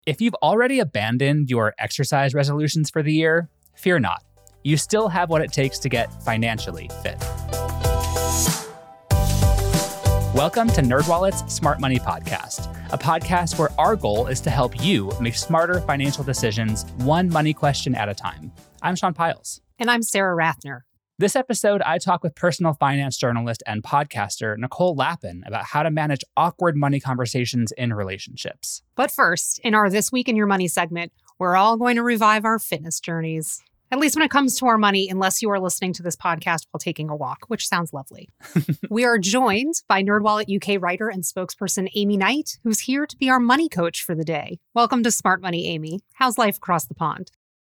If you've already abandoned your exercise resolutions for the year, fear not. You still have what it takes to get financially fit. Welcome to NerdWallet's Smart Money Podcast, a podcast where our goal is to help you make smarter financial decisions one money question at a time. I'm Sean Piles. And I'm Sarah Rathner. This episode, I talk with personal finance journalist and podcaster Nicole Lapin about how to manage awkward money conversations in relationships. But first, in our This Week in Your Money segment, we're all going to revive our fitness journeys. At least when it comes to our money, unless you are listening to this podcast while taking a walk, which sounds lovely. We are joined by NerdWallet UK writer and spokesperson Amy Knight, who's here to be our money coach for the day. Welcome to Smart Money, Amy. How's life across the pond?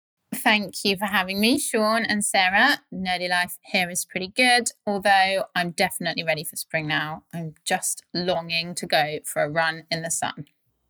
Thank you for having me, Sean and Sarah. Nerdy life here is pretty good, although I'm definitely ready for spring now. I'm just longing to go for a run in the sun.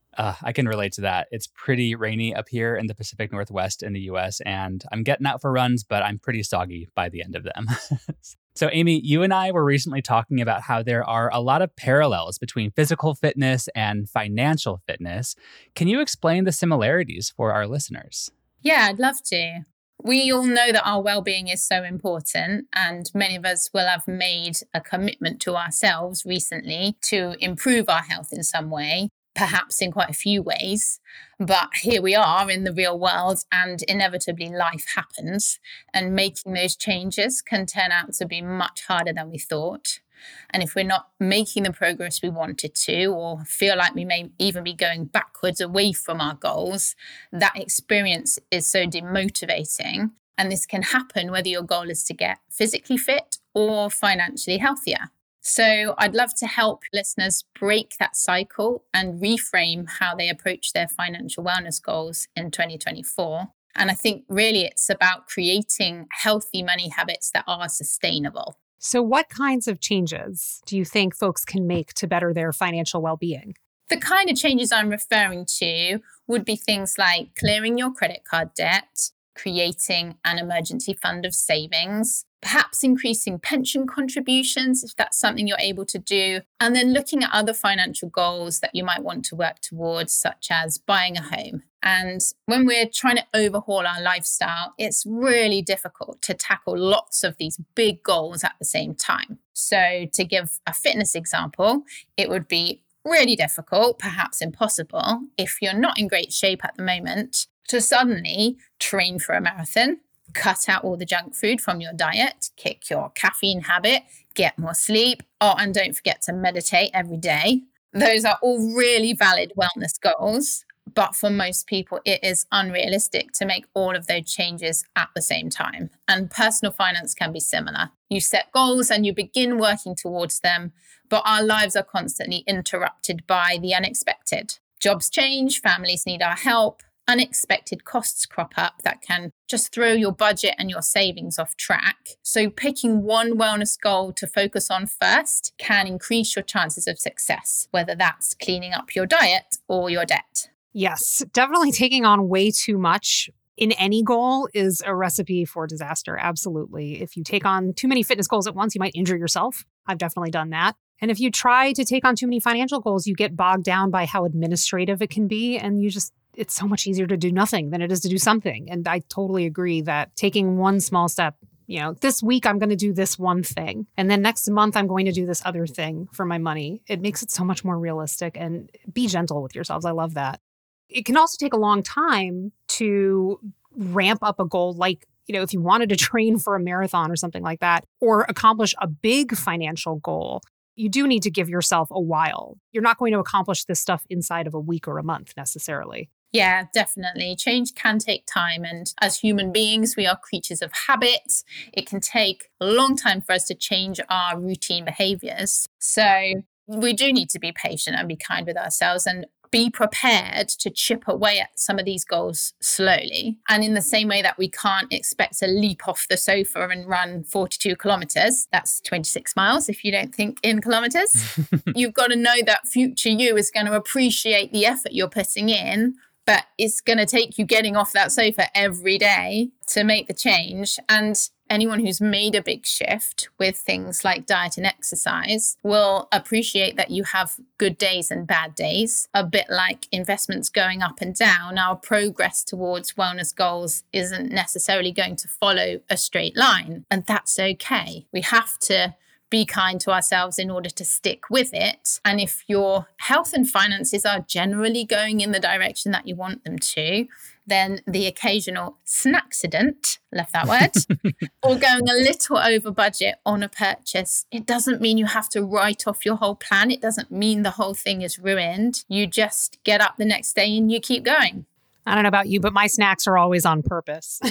I can relate to that. It's pretty rainy up here in the Pacific Northwest in the US, and I'm getting out for runs, but I'm pretty soggy by the end of them. So, Amy, you and I were recently talking about how there are a lot of parallels between physical fitness and financial fitness. Can you explain the similarities for our listeners? Yeah, I'd love to. We all know that our well-being is so important, and many of us will have made a commitment to ourselves recently to improve our health in some way, perhaps in quite a few ways. But here we are in the real world, and inevitably life happens, and making those changes can turn out to be much harder than we thought. And if we're not making the progress we wanted to, or feel like we may even be going backwards away from our goals, that experience is so demotivating. And this can happen whether your goal is to get physically fit or financially healthier. So I'd love to help listeners break that cycle and reframe how they approach their financial wellness goals in 2024. And I think really it's about creating healthy money habits that are sustainable. So what kinds of changes do you think folks can make to better their financial well-being? The kind of changes I'm referring to would be things like clearing your credit card debt, creating an emergency fund of savings, perhaps increasing pension contributions if that's something you're able to do, and then looking at other financial goals that you might want to work towards, such as buying a home. And when we're trying to overhaul our lifestyle, it's really difficult to tackle lots of these big goals at the same time. So to give a fitness example, it would be really difficult, perhaps impossible, if you're not in great shape at the moment, to suddenly train for a marathon, cut out all the junk food from your diet, kick your caffeine habit, get more sleep, and don't forget to meditate every day. Those are all really valid wellness goals. But for most people, it is unrealistic to make all of those changes at the same time. And personal finance can be similar. You set goals and you begin working towards them, but our lives are constantly interrupted by the unexpected. Jobs change, families need our help, unexpected costs crop up that can just throw your budget and your savings off track. So picking one wellness goal to focus on first can increase your chances of success, whether that's cleaning up your diet or your debt. Yes, definitely taking on way too much in any goal is a recipe for disaster. Absolutely. If you take on too many fitness goals at once, you might injure yourself. I've definitely done that. And if you try to take on too many financial goals, you get bogged down by how administrative it can be. And it's so much easier to do nothing than it is to do something. And I totally agree that taking one small step, this week I'm going to do this one thing. And then next month I'm going to do this other thing for my money. It makes it so much more realistic, and be gentle with yourselves. I love that. It can also take a long time to ramp up a goal, like, if you wanted to train for a marathon or something like that, or accomplish a big financial goal, you do need to give yourself a while. You're not going to accomplish this stuff inside of a week or a month necessarily. Yeah, definitely. Change can take time. And as human beings, we are creatures of habit. It can take a long time for us to change our routine behaviors. So we do need to be patient and be kind with ourselves and be prepared to chip away at some of these goals slowly. And in the same way that we can't expect to leap off the sofa and run 42 kilometers, that's 26 miles if you don't think in kilometers, you've got to know that future you is going to appreciate the effort you're putting in, but it's going to take you getting off that sofa every day to make the change. And anyone who's made a big shift with things like diet and exercise will appreciate that you have good days and bad days. A bit like investments going up and down, our progress towards wellness goals isn't necessarily going to follow a straight line, and that's okay. We have to be kind to ourselves in order to stick with it. And if your health and finances are generally going in the direction that you want them to, then the occasional snackcident, left that word, or going a little over budget on a purchase, it doesn't mean you have to write off your whole plan. It doesn't mean the whole thing is ruined. You just get up the next day and you keep going. I don't know about you, but my snacks are always on purpose.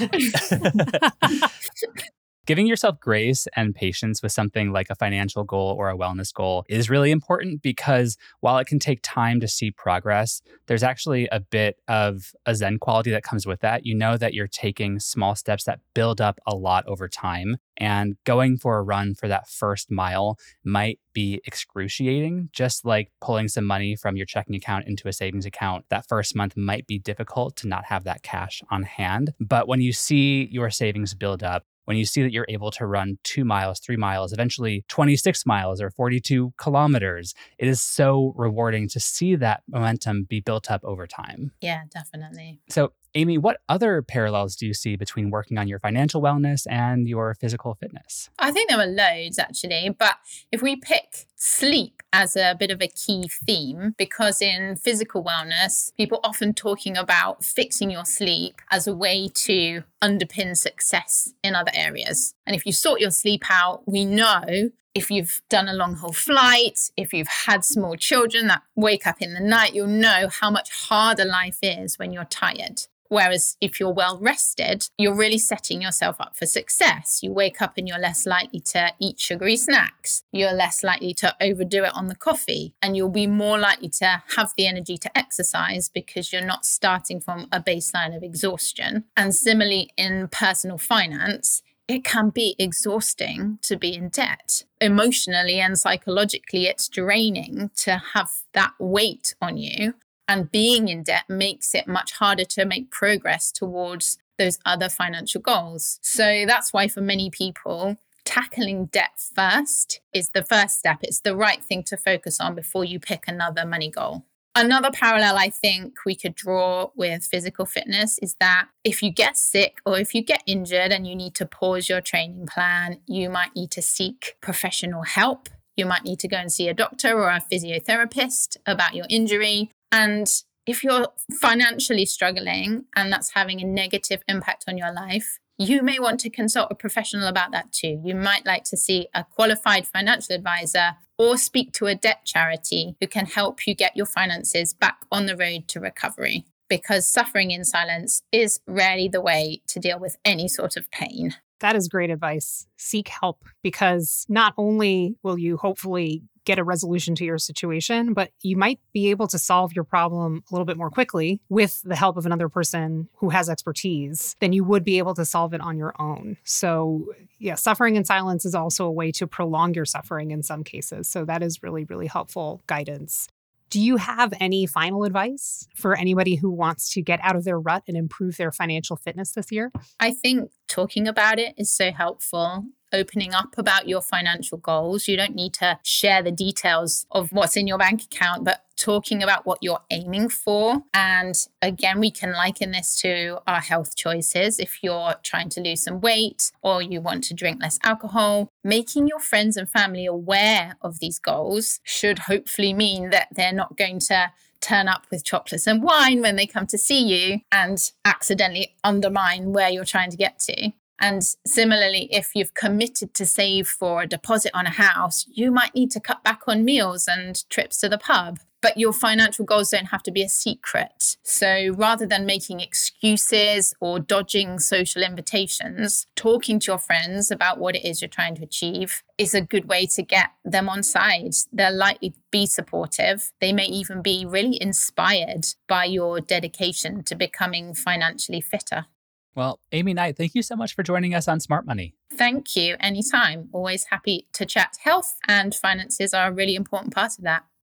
Giving yourself grace and patience with something like a financial goal or a wellness goal is really important, because while it can take time to see progress, there's actually a bit of a Zen quality that comes with that. You know that you're taking small steps that build up a lot over time, and going for a run for that first mile might be excruciating. Just like pulling some money from your checking account into a savings account, that first month might be difficult to not have that cash on hand. But when you see your savings build up, when you see that you're able to run 2 miles, 3 miles, eventually 26 miles or 42 kilometers, it is so rewarding to see that momentum be built up over time. Yeah, definitely. So, Amy, what other parallels do you see between working on your financial wellness and your physical fitness? I think there are loads, actually. But if we pick sleep as a bit of a key theme, because in physical wellness, people often talking about fixing your sleep as a way to underpin success in other areas. And if you sort your sleep out, we know if you've done a long haul flight, if you've had small children that wake up in the night, you'll know how much harder life is when you're tired. Whereas if you're well rested, you're really setting yourself up for success. You wake up and you're less likely to eat sugary snacks. You're less likely to overdo it on the coffee. And you'll be more likely to have the energy to exercise because you're not starting from a baseline of exhaustion. And similarly, in personal finance, it can be exhausting to be in debt. Emotionally and psychologically, it's draining to have that weight on you. And being in debt makes it much harder to make progress towards those other financial goals. So that's why for many people, tackling debt first is the first step. It's the right thing to focus on before you pick another money goal. Another parallel I think we could draw with physical fitness is that if you get sick or if you get injured and you need to pause your training plan, you might need to seek professional help. You might need to go and see a doctor or a physiotherapist about your injury. And if you're financially struggling and that's having a negative impact on your life, you may want to consult a professional about that too. You might like to see a qualified financial advisor or speak to a debt charity who can help you get your finances back on the road to recovery, because suffering in silence is rarely the way to deal with any sort of pain. That is great advice. Seek help, because not only will you hopefully get a resolution to your situation, but you might be able to solve your problem a little bit more quickly with the help of another person who has expertise than you would be able to solve it on your own. So yeah, suffering in silence is also a way to prolong your suffering in some cases. So that is really, really helpful guidance. Do you have any final advice for anybody who wants to get out of their rut and improve their financial fitness this year? I think talking about it is so helpful. Opening up about your financial goals. You don't need to share the details of what's in your bank account, but talking about what you're aiming for. And again, we can liken this to our health choices. If you're trying to lose some weight or you want to drink less alcohol, making your friends and family aware of these goals should hopefully mean that they're not going to turn up with chocolates and wine when they come to see you and accidentally undermine where you're trying to get to. And similarly, if you've committed to save for a deposit on a house, you might need to cut back on meals and trips to the pub. But your financial goals don't have to be a secret. So rather than making excuses or dodging social invitations, talking to your friends about what it is you're trying to achieve is a good way to get them on side. They're likely to be supportive. They may even be really inspired by your dedication to becoming financially fitter. Well, Amy Knight, thank you so much for joining us on Smart Money. Thank you. Anytime. Always happy to chat. Health and finances are a really important part of that.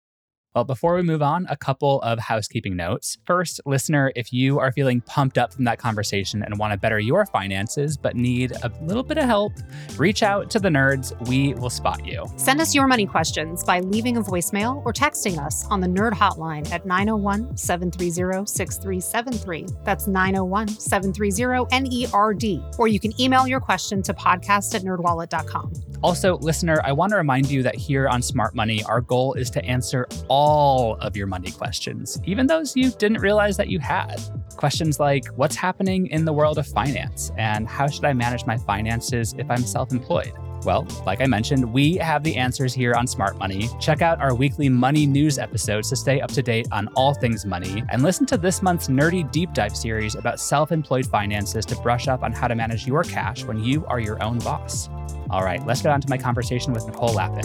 Well, before we move on, a couple of housekeeping notes. First, listener, if you are feeling pumped up from that conversation and want to better your finances but need a little bit of help, reach out to the nerds. We will spot you. Send us your money questions by leaving a voicemail or texting us on the Nerd Hotline at 901-730-6373. That's 901-730-NERD. Or you can email your question to podcast@nerdwallet.com. Also, listener, I want to remind you that here on Smart Money, our goal is to answer all of your money questions, even those you didn't realize that you had. Questions like, what's happening in the world of finance? And how should I manage my finances if I'm self-employed? Well, like I mentioned, we have the answers here on Smart Money. Check out our weekly money news episodes to stay up to date on all things money, and listen to this month's nerdy deep dive series about self-employed finances to brush up on how to manage your cash when you are your own boss. All right, let's get on to my conversation with Nicole Lapin.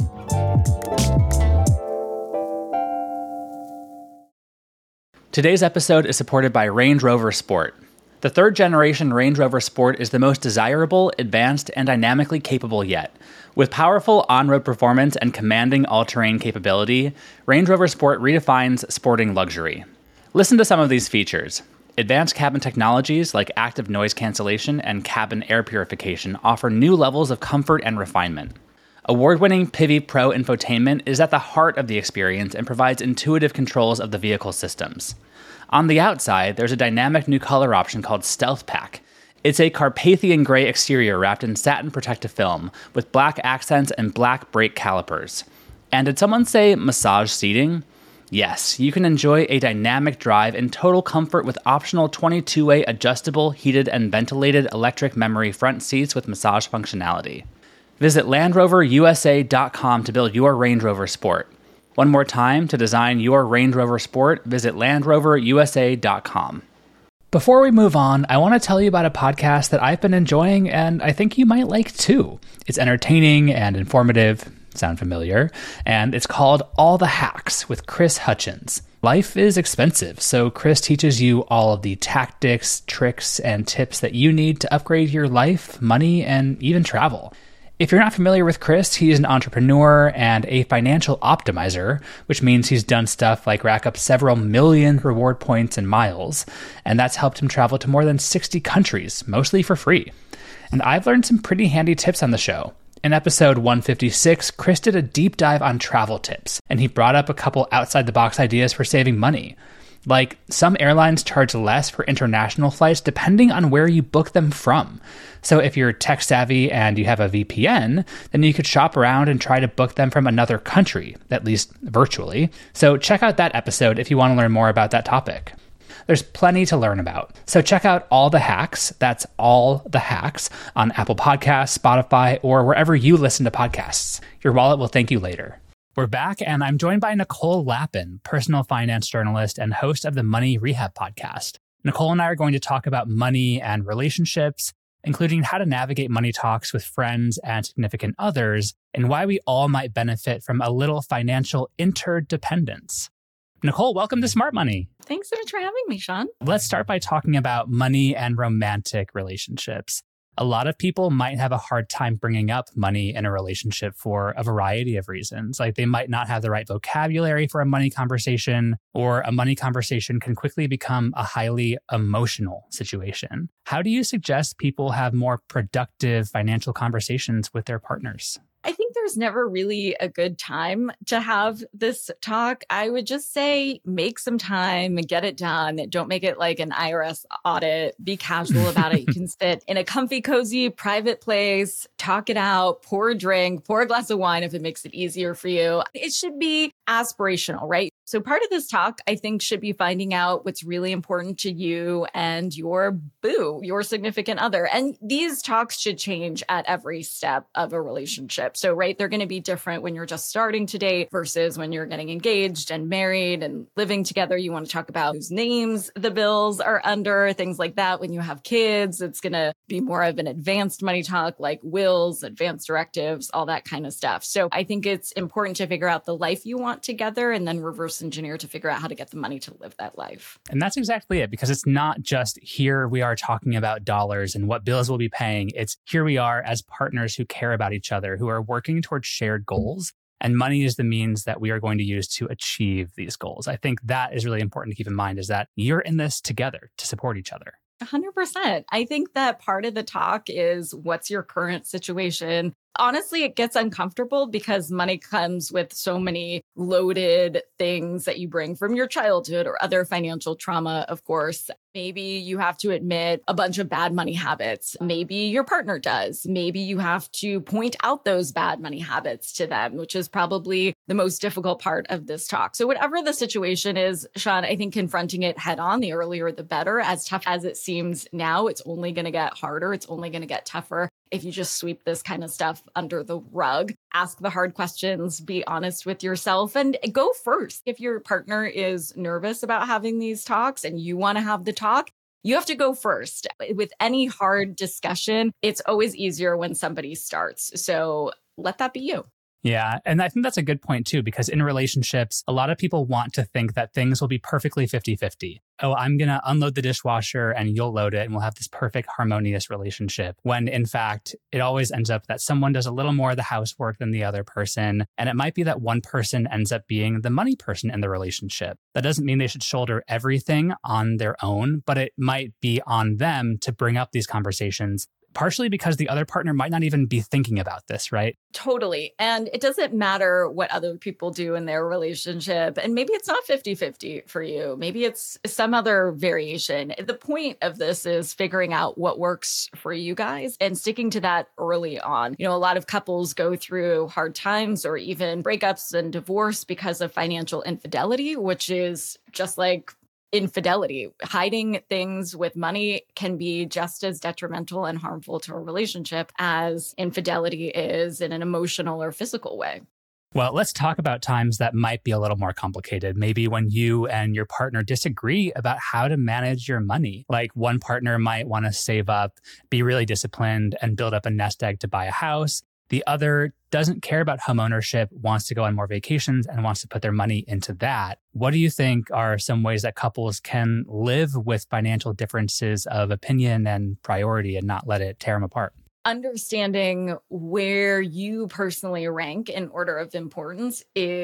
Today's episode is supported by Range Rover Sport. The third generation Range Rover Sport is the most desirable, advanced, and dynamically capable yet. With powerful on-road performance and commanding all-terrain capability, Range Rover Sport redefines sporting luxury. Listen to some of these features. Advanced cabin technologies like active noise cancellation and cabin air purification offer new levels of comfort and refinement. Award-winning Pivi Pro infotainment is at the heart of the experience and provides intuitive controls of the vehicle systems. On the outside, there's a dynamic new color option called Stealth Pack. It's a Carpathian gray exterior wrapped in satin protective film with black accents and black brake calipers. And did someone say massage seating? Yes, you can enjoy a dynamic drive in total comfort with optional 22-way adjustable, heated, and ventilated electric memory front seats with massage functionality. Visit LandRoverUSA.com to build your Range Rover Sport. One more time, to design your Range Rover Sport, visit LandRoverUSA.com. Before we move on, I want to tell you about a podcast that I've been enjoying and I think you might like too. It's entertaining and informative. Sound familiar? And it's called All the Hacks with Chris Hutchins. Life is expensive, so Chris teaches you all of the tactics, tricks, and tips that you need to upgrade your life, money, and even travel. If you're not familiar with Chris, he's an entrepreneur and a financial optimizer, which means he's done stuff like rack up several million reward points and miles, and that's helped him travel to more than 60 countries, mostly for free. And I've learned some pretty handy tips on the show. In episode 156, Chris did a deep dive on travel tips, and he brought up a couple outside-the-box ideas for saving money. Like, some airlines charge less for international flights depending on where you book them from. So if you're tech savvy and you have a VPN, then you could shop around and try to book them from another country, at least virtually. So check out that episode if you want to learn more about that topic. There's plenty to learn about. So check out All the Hacks, that's All the Hacks, on Apple Podcasts, Spotify, or wherever you listen to podcasts. Your wallet will thank you later. We're back, and I'm joined by Nicole Lapin, personal finance journalist and host of the Money Rehab podcast. Nicole and I are going to talk about money and relationships, including how to navigate money talks with friends and significant others, and why we all might benefit from a little financial interdependence. Nicole, welcome to Smart Money. Thanks so much for having me, Sean. Let's start by talking about money and romantic relationships. A lot of people might have a hard time bringing up money in a relationship for a variety of reasons. Like, they might not have the right vocabulary for a money conversation, or a money conversation can quickly become a highly emotional situation. How do you suggest people have more productive financial conversations with their partners? I think there's never really a good time to have this talk. I would just say make some time and get it done. Don't make it like an IRS audit. Be casual about it. You can sit in a comfy, cozy, private place, talk it out, pour a drink, pour a glass of wine if it makes it easier for you. It should be aspirational, right? So part of this talk, I think, should be finding out what's really important to you and your boo, your significant other. And these talks should change at every step of a relationship. So, right, they're going to be different when you're just starting to date versus when you're getting engaged and married and living together. You want to talk about whose names the bills are under, things like that. When you have kids, it's going to be more of an advanced money talk, like wills, advanced directives, all that kind of stuff. So I think it's important to figure out the life you want together and then reverse engineer to figure out how to get the money to live that life. And that's exactly it, because it's not just here we are talking about dollars and what bills we'll be paying. It's here we are as partners who care about each other, who are working towards shared goals. And money is the means that we are going to use to achieve these goals. I think that is really important to keep in mind, is that you're in this together to support each other. 100%. I think that part of the talk is, what's your current situation? Honestly, it gets uncomfortable because money comes with so many loaded things that you bring from your childhood or other financial trauma, of course. Maybe you have to admit a bunch of bad money habits. Maybe your partner does. Maybe you have to point out those bad money habits to them, which is probably the most difficult part of this talk. So whatever the situation is, Sean, I think confronting it head on, the earlier the better. As tough as it seems now, it's only going to get harder. It's only going to get tougher if you just sweep this kind of stuff under the rug. Ask the hard questions, be honest with yourself, and go first. If your partner is nervous about having these talks and you want to have the talk, you have to go first. With any hard discussion, it's always easier when somebody starts. So let that be you. Yeah. And I think that's a good point too, because in relationships, a lot of people want to think that things will be perfectly 50-50. Oh, I'm going to unload the dishwasher and you'll load it and we'll have this perfect harmonious relationship. When in fact, it always ends up that someone does a little more of the housework than the other person. And it might be that one person ends up being the money person in the relationship. That doesn't mean they should shoulder everything on their own, but it might be on them to bring up these conversations, partially because the other partner might not even be thinking about this, right? Totally. And it doesn't matter what other people do in their relationship. And maybe it's not 50-50 for you. Maybe it's some other variation. The point of this is figuring out what works for you guys and sticking to that early on. You know, a lot of couples go through hard times or even breakups and divorce because of financial infidelity, which is just like infidelity. Hiding things with money can be just as detrimental and harmful to a relationship as infidelity is in an emotional or physical way. Well, let's talk about times that might be a little more complicated. Maybe when you and your partner disagree about how to manage your money. Like one partner might want to save up, be really disciplined, and build up a nest egg to buy a house. The other doesn't care about home ownership, wants to go on more vacations, and wants to put their money into that. What do you think are some ways that couples can live with financial differences of opinion and priority and not let it tear them apart? Understanding where you personally rank in order of importance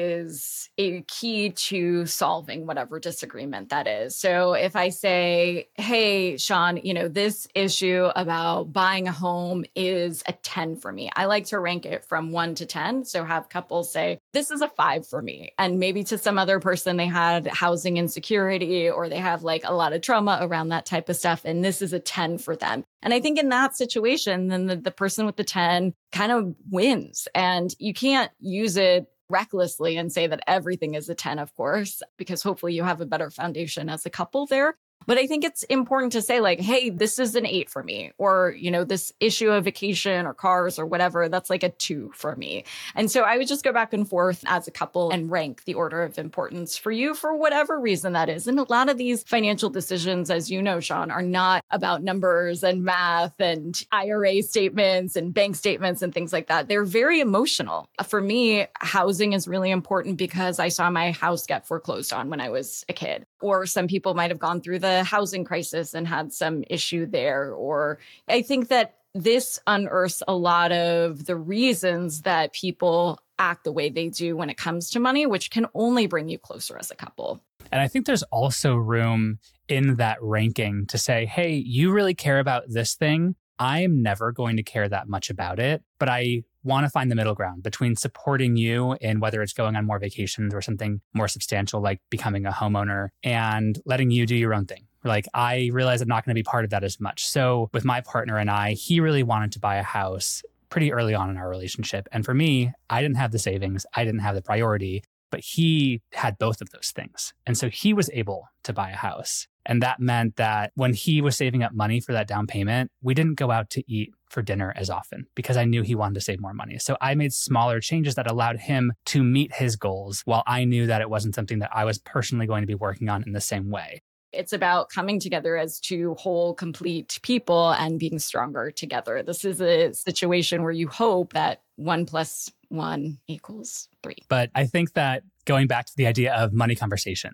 is a key to solving whatever disagreement that is. So if I say, hey, Sean, this issue about buying a home is a 10 for me. I like to rank it from 1 to 10. So have couples say, this is a 5 for me. And maybe to some other person, they had housing insecurity or they have like a lot of trauma around that type of stuff. And this is a 10 for them. And I think in that situation, then the person with the 10 kind of wins. And you can't use it recklessly and say that everything is a 10, of course, because hopefully you have a better foundation as a couple there. But I think it's important to say like, hey, this is an 8 for me. Or, this issue of vacation or cars or whatever, that's like a 2 for me. And so I would just go back and forth as a couple and rank the order of importance for you for whatever reason that is. And a lot of these financial decisions, as you know, Sean, are not about numbers and math and IRA statements and bank statements and things like that. They're very emotional. For me, housing is really important because I saw my house get foreclosed on when I was a kid. Or some people might have gone through the housing crisis and had some issue there. Or I think that this unearths a lot of the reasons that people act the way they do when it comes to money, which can only bring you closer as a couple. And I think there's also room in that ranking to say, hey, you really care about this thing. I'm never going to care that much about it, but I want to find the middle ground between supporting you in whether it's going on more vacations or something more substantial like becoming a homeowner and letting you do your own thing. Like, I realize I'm not going to be part of that as much. So with my partner and I, he really wanted to buy a house pretty early on in our relationship. And for me, I didn't have the savings. I didn't have the priority, but he had both of those things. And so he was able to buy a house. And that meant that when he was saving up money for that down payment, we didn't go out to eat for dinner as often because I knew he wanted to save more money. So I made smaller changes that allowed him to meet his goals while I knew that it wasn't something that I was personally going to be working on in the same way. It's about coming together as two whole, complete people and being stronger together. This is a situation where you hope that 1 + 1 = 3. But I think that going back to the idea of money conversations,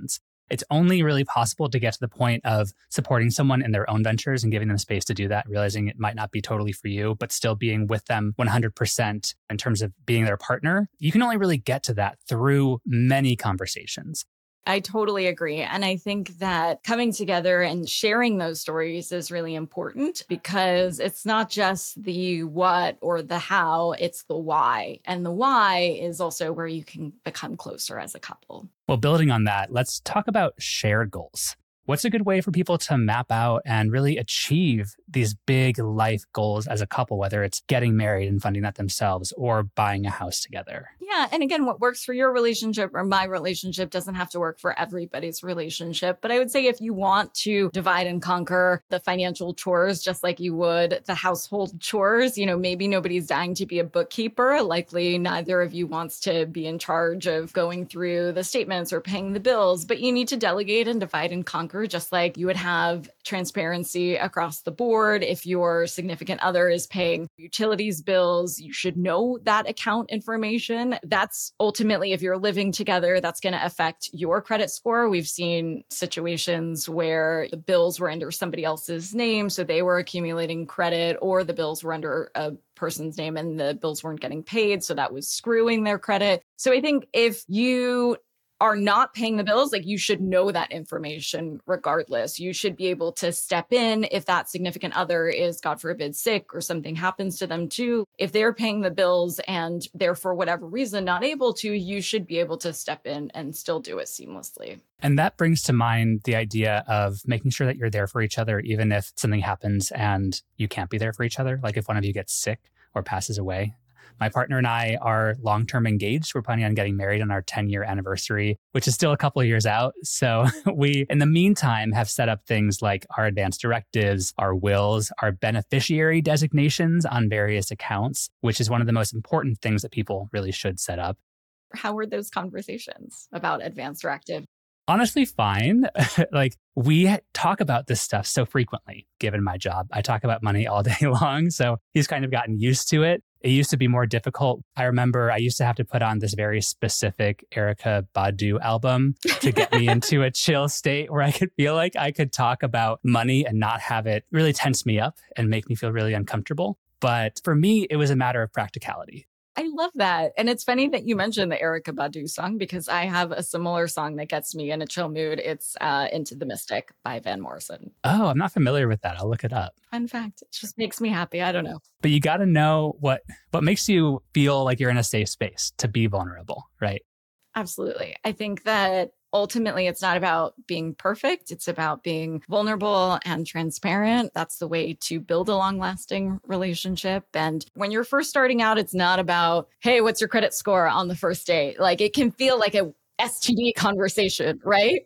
It's only really possible to get to the point of supporting someone in their own ventures and giving them space to do that, realizing it might not be totally for you, but still being with them 100% in terms of being their partner. You can only really get to that through many conversations. I totally agree. And I think that coming together and sharing those stories is really important because it's not just the what or the how, it's the why. And the why is also where you can become closer as a couple. Well, building on that, let's talk about shared goals. What's a good way for people to map out and really achieve these big life goals as a couple, whether it's getting married and funding that themselves or buying a house together? Yeah. And again, what works for your relationship or my relationship doesn't have to work for everybody's relationship. But I would say if you want to divide and conquer the financial chores, just like you would the household chores, maybe nobody's dying to be a bookkeeper. Likely neither of you wants to be in charge of going through the statements or paying the bills, but you need to delegate and divide and conquer, just like you would have transparency across the board. If your significant other is paying utilities bills, you should know that account information. That's ultimately, if you're living together, that's going to affect your credit score. We've seen situations where the bills were under somebody else's name, so they were accumulating credit, or the bills were under a person's name and the bills weren't getting paid, so that was screwing their credit. So I think if you are not paying the bills, like you should know that information regardless. You should be able to step in if that significant other is, God forbid, sick or something happens to them too. If they're paying the bills and they're for whatever reason not able to, you should be able to step in and still do it seamlessly. And that brings to mind the idea of making sure that you're there for each other, even if something happens and you can't be there for each other. Like if one of you gets sick or passes away. My partner and I are long-term engaged. We're planning on getting married on our 10-year anniversary, which is still a couple of years out. So we, in the meantime, have set up things like our advance directives, our wills, our beneficiary designations on various accounts, which is one of the most important things that people really should set up. How were those conversations about advance directive? Honestly, fine. Like we talk about this stuff so frequently, given my job. I talk about money all day long. So he's kind of gotten used to it. It used to be more difficult. I remember I used to have to put on this very specific Erykah Badu album to get me into a chill state where I could feel like I could talk about money and not have it really tense me up and make me feel really uncomfortable. But for me, it was a matter of practicality. I love that. And it's funny that you mentioned the Erykah Badu song because I have a similar song that gets me in a chill mood. It's Into the Mystic by Van Morrison. Oh, I'm not familiar with that. I'll look it up. Fun fact. It just makes me happy. I don't know. But you got to know what makes you feel like you're in a safe space to be vulnerable, right? Absolutely. I think that ultimately, it's not about being perfect. It's about being vulnerable and transparent. That's the way to build a long-lasting relationship. And when you're first starting out, it's not about, hey, what's your credit score on the first date? Like it can feel like a STD conversation, right?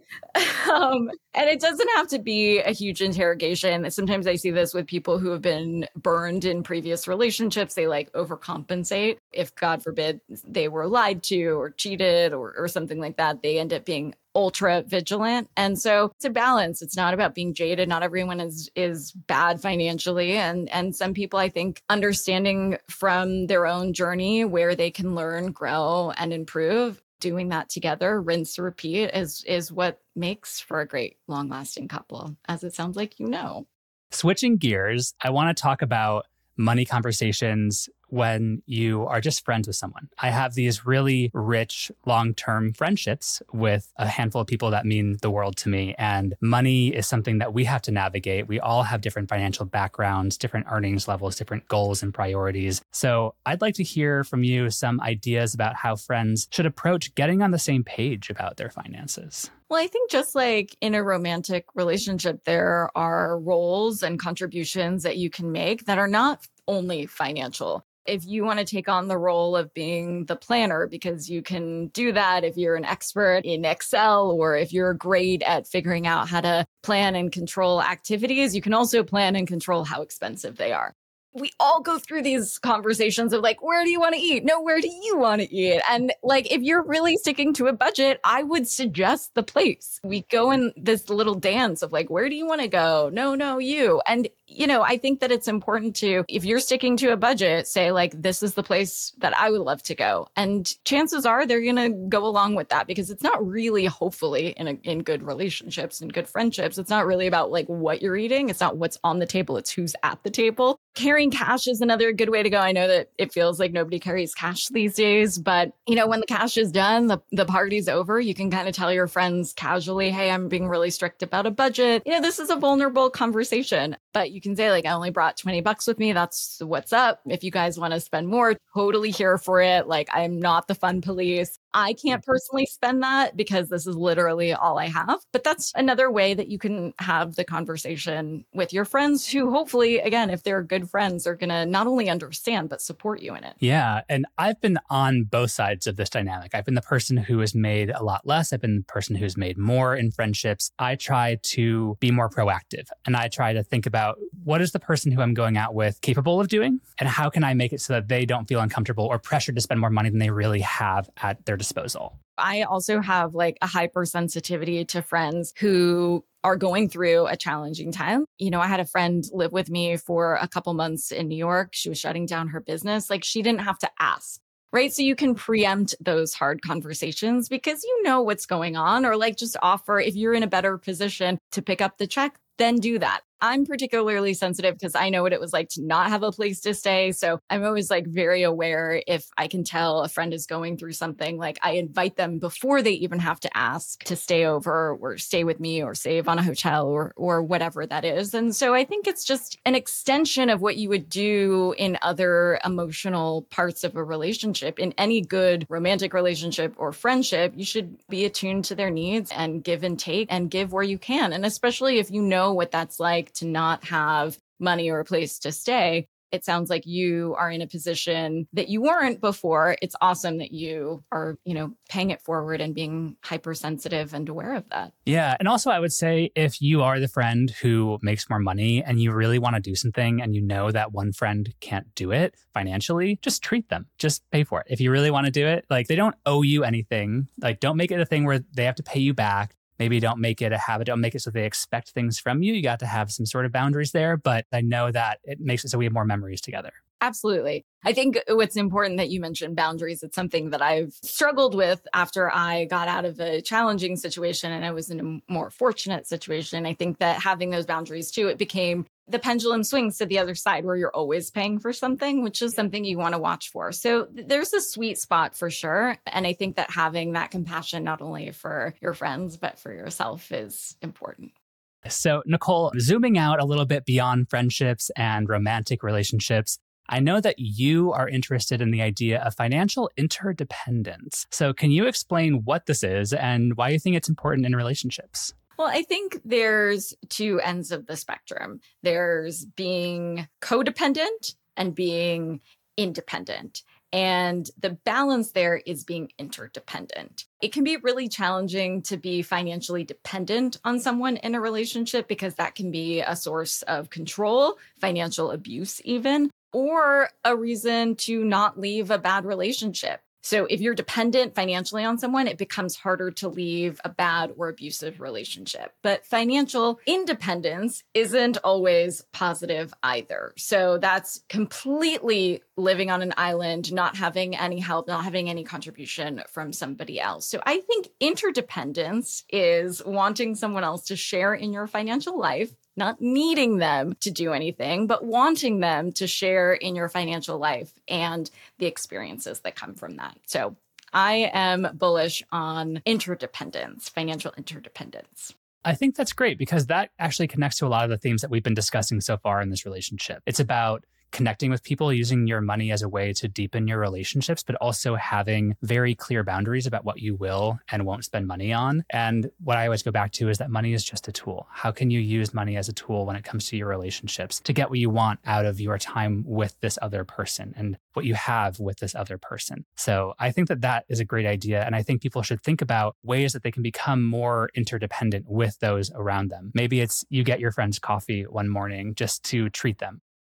And it doesn't have to be a huge interrogation. Sometimes I see this with people who have been burned in previous relationships. They like overcompensate. If God forbid they were lied to or cheated or something like that, they end up being ultra vigilant. And so it's a balance. It's not about being jaded. Not everyone is bad financially. And some people, I think, understanding from their own journey where they can learn, grow, and improve. Doing that together, rinse, repeat is what makes for a great long-lasting couple, as it sounds like you know. Switching gears, I want to talk about money conversations when you are just friends with someone. I have these really rich long-term friendships with a handful of people that mean the world to me. And money is something that we have to navigate. We all have different financial backgrounds, different earnings levels, different goals and priorities. So I'd like to hear from you some ideas about how friends should approach getting on the same page about their finances. Well, I think just like in a romantic relationship, there are roles and contributions that you can make that are not only financial. If you want to take on the role of being the planner, because you can do that if you're an expert in Excel, or if you're great at figuring out how to plan and control activities, you can also plan and control how expensive they are. we all go through these conversations of like, where do you want to eat? No, where do you want to eat? And like, if you're really sticking to a budget, I would suggest the place. We go in this little dance of like, where do you want to go? No, you. And, I think that it's important to, if you're sticking to a budget, say like, this is the place that I would love to go. And chances are they're going to go along with that, because it's not really, hopefully, in good relationships and good friendships, it's not really about like what you're eating. It's not what's on the table. It's who's at the table. Carrying cash is another good way to go. I know that it feels like nobody carries cash these days, but when the cash is done, the party's over, you can kind of tell your friends casually, hey, I'm being really strict about a budget. This is a vulnerable conversation, but you can say like, I only brought $20 with me. That's what's up. If you guys want to spend more, totally here for it. Like, I'm not the fun police. I can't personally spend that because this is literally all I have. But that's another way that you can have the conversation with your friends who hopefully, again, if they're good friends, are going to not only understand, but support you in it. Yeah. And I've been on both sides of this dynamic. I've been the person who has made a lot less. I've been the person who's made more in friendships. I try to be more proactive, and I try to think about what is the person who I'm going out with capable of doing, and how can I make it so that they don't feel uncomfortable or pressured to spend more money than they really have at their disposal. I also have like a hypersensitivity to friends who are going through a challenging time. I had a friend live with me for a couple months in New York. She was shutting down her business. Like, she didn't have to ask, right? So you can preempt those hard conversations because you know what's going on, or like just offer, if you're in a better position to pick up the check, then do that. I'm particularly sensitive because I know what it was like to not have a place to stay. So I'm always like very aware if I can tell a friend is going through something, like I invite them before they even have to ask to stay over or stay with me or save on a hotel or whatever that is. And so I think it's just an extension of what you would do in other emotional parts of a relationship. In any good romantic relationship or friendship, you should be attuned to their needs and give and take and give where you can. And especially if you know what that's like to not have money or a place to stay. It sounds like you are in a position that you weren't before. It's awesome that you are, paying it forward and being hypersensitive and aware of that. Yeah. And also I would say, if you are the friend who makes more money and you really want to do something and you know that one friend can't do it financially, just treat them. Just pay for it. If you really want to do it, like, they don't owe you anything. Like, don't make it a thing where they have to pay you back. Maybe don't make it a habit. Don't make it so they expect things from you. You got to have some sort of boundaries there. But I know that it makes it so we have more memories together. Absolutely. I think what's important that you mentioned boundaries. It's something that I've struggled with after I got out of a challenging situation and I was in a more fortunate situation. I think that having those boundaries too, it became the pendulum swings to the other side where you're always paying for something, which is something you want to watch for. So there's a sweet spot for sure. And I think that having that compassion, not only for your friends, but for yourself is important. So, Nicole, zooming out a little bit beyond friendships and romantic relationships, I know that you are interested in the idea of financial interdependence. So can you explain what this is and why you think it's important in relationships? Well, I think there's two ends of the spectrum. There's being codependent and being independent. And the balance there is being interdependent. It can be really challenging to be financially dependent on someone in a relationship because that can be a source of control, financial abuse even, or a reason to not leave a bad relationship. So if you're dependent financially on someone, it becomes harder to leave a bad or abusive relationship. But financial independence isn't always positive either. So that's completely living on an island, not having any help, not having any contribution from somebody else. So I think interdependence is wanting someone else to share in your financial life, not needing them to do anything, but wanting them to share in your financial life and the experiences that come from that. So I am bullish on interdependence, financial interdependence. I think that's great because that actually connects to a lot of the themes that we've been discussing so far in this relationship. It's about connecting with people, using your money as a way to deepen your relationships, but also having very clear boundaries about what you will and won't spend money on. And what I always go back to is that money is just a tool. How can you use money as a tool when it comes to your relationships to get what you want out of your time with this other person and what you have with this other person? So I think that that is a great idea. And I think people should think about ways that they can become more interdependent with those around them. Maybe it's you get your friends coffee one morning just to treat them.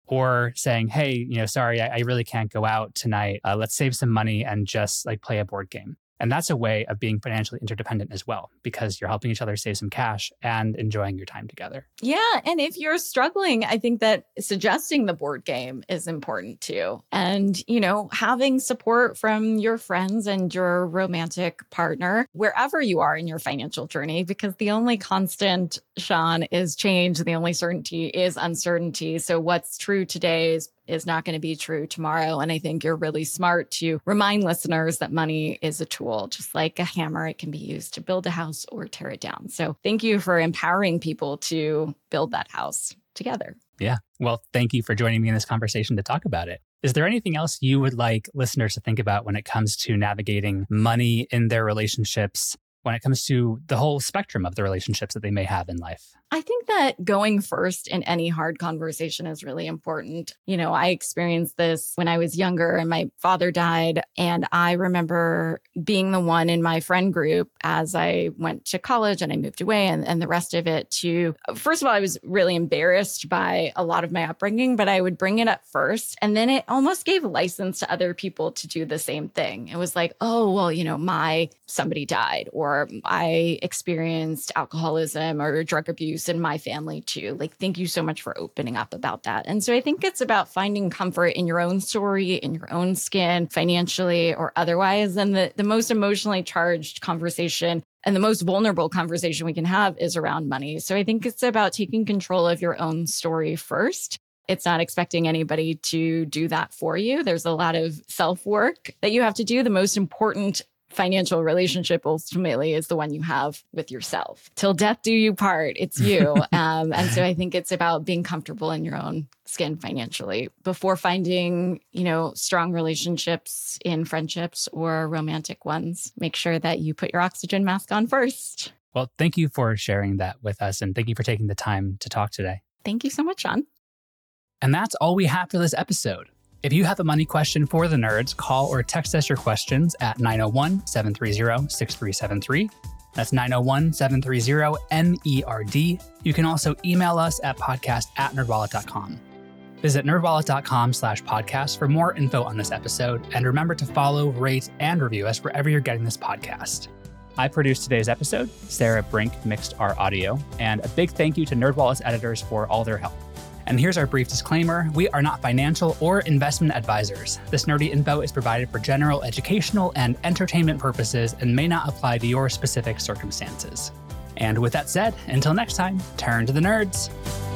or saying, hey, sorry, I really can't go out tonight. Let's save some money and just like play a board game. And that's a way of being financially interdependent as well, because you're helping each other save some cash and enjoying your time together. Yeah. And if you're struggling, I think that suggesting the board game is important too. And, having support from your friends and your romantic partner, wherever you are in your financial journey, because the only constant, Sean, is change. The only certainty is uncertainty. So what's true today is not going to be true tomorrow. And I think you're really smart to remind listeners that money is a tool, just like a hammer. It can be used to build a house or tear it down. So thank you for empowering people to build that house together. Yeah. Well, thank you for joining me in this conversation to talk about it. Is there anything else you would like listeners to think about when it comes to navigating money in their relationships, when it comes to the whole spectrum of the relationships that they may have in life? I think that going first in any hard conversation is really important. I experienced this when I was younger and my father died. And I remember being the one in my friend group as I went to college and I moved away and the rest of it to, first of all, I was really embarrassed by a lot of my upbringing, but I would bring it up first. And then it almost gave license to other people to do the same thing. It was like, oh, well, somebody died, or I experienced alcoholism or drug abuse in my family too. Like, thank you so much for opening up about that. And so I think it's about finding comfort in your own story, in your own skin, financially or otherwise. And the most emotionally charged conversation and the most vulnerable conversation we can have is around money. So I think it's about taking control of your own story first. It's not expecting anybody to do that for you. There's a lot of self-work that you have to do. The most important financial relationship ultimately is the one you have with yourself. Till death do you part. It's you. And so I think it's about being comfortable in your own skin financially before finding, strong relationships in friendships or romantic ones. Make sure that you put your oxygen mask on first. Well, thank you for sharing that with us. And thank you for taking the time to talk today. Thank you so much, Sean. And that's all we have for this episode. If you have a money question for the nerds, call or text us your questions at 901-730-6373. That's 901-730-NERD. You can also email us at podcast@nerdwallet.com. Visit nerdwallet.com/podcast for more info on this episode. And remember to follow, rate, and review us wherever you're getting this podcast. I produced today's episode. Sarah Brink mixed our audio. And a big thank you to NerdWallet's editors for all their help. And here's our brief disclaimer. We are not financial or investment advisors. This nerdy info is provided for general educational and entertainment purposes and may not apply to your specific circumstances. And with that said, until next time, turn to the nerds.